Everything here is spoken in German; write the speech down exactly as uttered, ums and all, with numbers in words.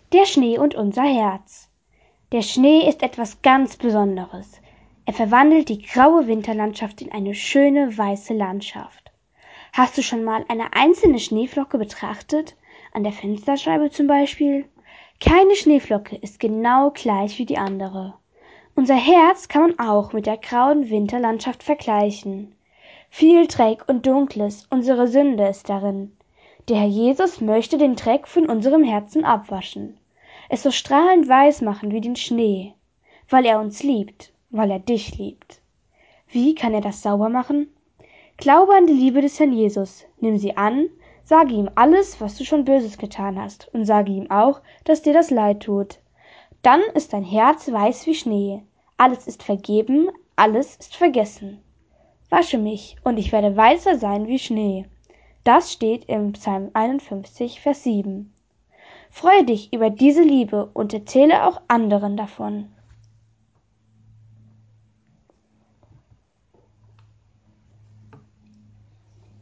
Der Schnee und unser Herz. Der Schnee ist etwas ganz Besonderes. Er verwandelt die graue Winterlandschaft in eine schöne weiße Landschaft. Hast du schon mal eine einzelne Schneeflocke betrachtet? An der Fensterscheibe zum Beispiel? Keine Schneeflocke ist genau gleich wie die andere. Unser Herz kann man auch mit der grauen Winterlandschaft vergleichen. Viel Dreck und Dunkles, unsere Sünde ist darin. Der Herr Jesus möchte den Dreck von unserem Herzen abwaschen, es so strahlend weiß machen wie den Schnee, weil er uns liebt, weil er dich liebt. Wie kann er das sauber machen? Glaube an die Liebe des Herrn Jesus, nimm sie an, sage ihm alles, was du schon Böses getan hast, und sage ihm auch, dass dir das leid tut. Dann ist dein Herz weiß wie Schnee, alles ist vergeben, alles ist vergessen. Wasche mich, und ich werde weißer sein wie Schnee. Das steht im Psalm einundfünfzig, Vers sieben. Freue dich über diese Liebe und erzähle auch anderen davon.